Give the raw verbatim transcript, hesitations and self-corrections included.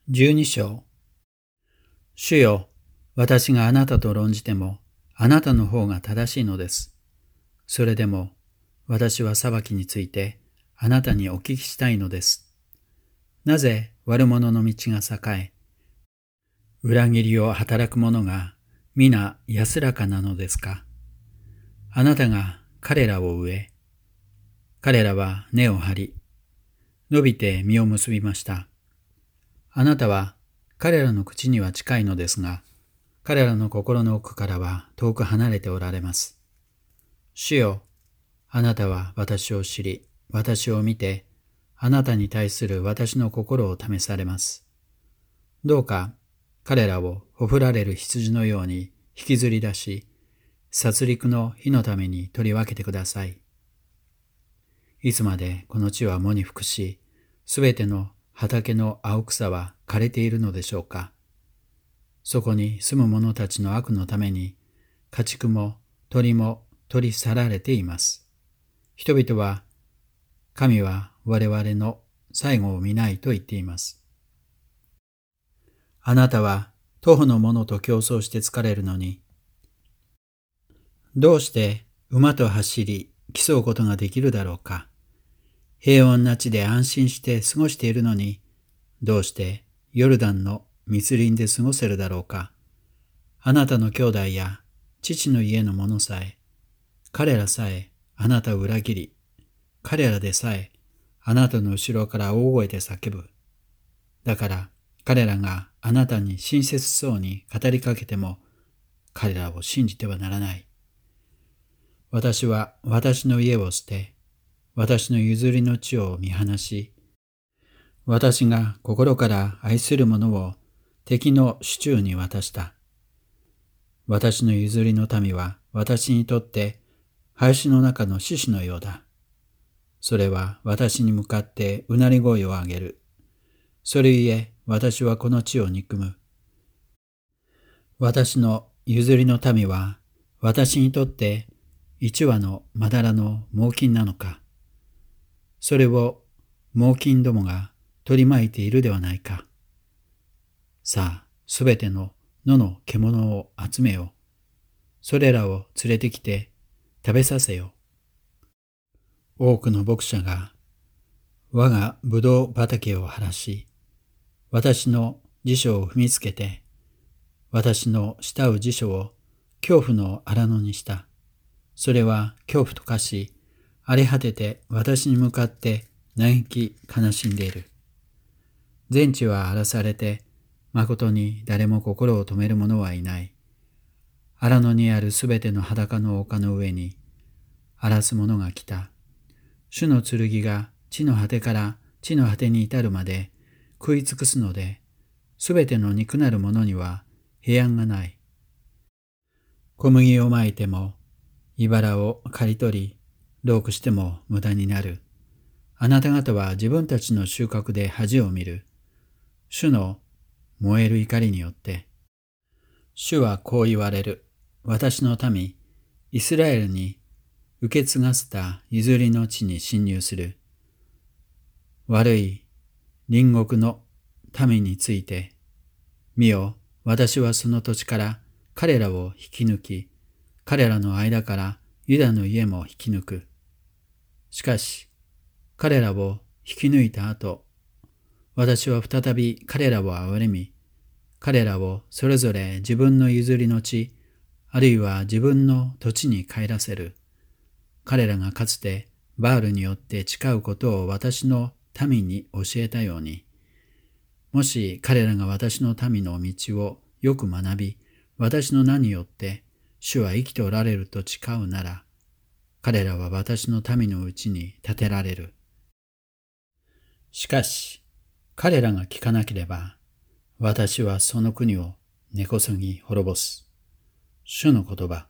十二章。主よ、私があなたと論じても、あなたの方が正しいのです。それでも、私は裁きについて、あなたにお聞きしたいのです。なぜ悪者の道が栄え、裏切りを働く者が皆安らかなのですか。あなたが彼らを植え、彼らは根を張り、伸びて実を結びました。あなたは彼らの口には近いのですが、彼らの心の奥からは遠く離れておられます。主よ、あなたは私を知り、私を見て、あなたに対する私の心を試されます。どうか彼らをほふられる羊のように引きずり出し、殺戮の日のために取り分けてください。いつまでこの地は藻に服し、すべての畑の青草は枯れているのでしょうか。そこに住む者たちの悪のために、家畜も鳥も取り去られています。人々は、神は我々の最後を見ないと言っています。あなたは徒歩の者と競争して疲れるのに、どうして馬と走り競うことができるだろうか。平穏な地で安心して過ごしているのに、どうしてヨルダンの密林で過ごせるだろうか。あなたの兄弟や父の家の者さえ、彼らさえあなたを裏切り、彼らでさえあなたの後ろから大声で叫ぶ。だから彼らがあなたに親切そうに語りかけても、彼らを信じてはならない。私は私の家を捨て、私の譲りの地を見放し、私が心から愛する者を敵の手中に渡した。私の譲りの民は私にとって林の中の獅子のようだ。それは私に向かってうなり声を上げる。それゆえ私はこの地を憎む。私の譲りの民は私にとって一羽のまだらの猛禽なのか。それを猛禽どもが取り巻いているではないか。さあ、すべての野の獣を集めよう。それらを連れてきて食べさせよ。多くの牧者が我がぶどう畑を荒らし、私の辞書を踏みつけて、私の慕う辞書を恐怖の荒野にした。それは恐怖と化し、荒れ果てて私に向かって嘆き悲しんでいる。全地は荒らされて、誠に誰も心を止める者はいない。荒野にあるすべての裸の丘の上に、荒らす者が来た。主の剣が地の果てから地の果てに至るまで食い尽くすので、すべての肉なる者には平安がない。小麦をまいても、茨を刈り取り、労苦しても無駄になる。あなた方は自分たちの収穫で恥を見る。主の燃える怒りによって。主はこう言われる。私の民、イスラエルに受け継がせた譲りの地に侵入する。悪い隣国の民について、見よ、私はその土地から彼らを引き抜き、彼らの間からユダの家も引き抜く。しかし、彼らを引き抜いた後、私は再び彼らを憐れみ、彼らをそれぞれ自分の譲りの地、あるいは自分の土地に帰らせる。彼らがかつてバールによって誓うことを私の民に教えたように、もし彼らが私の民の道をよく学び、私の名によって主は生きておられると誓うなら、彼らは私の民のうちに立てられる。しかし、彼らが聞かなければ、私はその国を根こそぎ滅ぼす。主の言葉。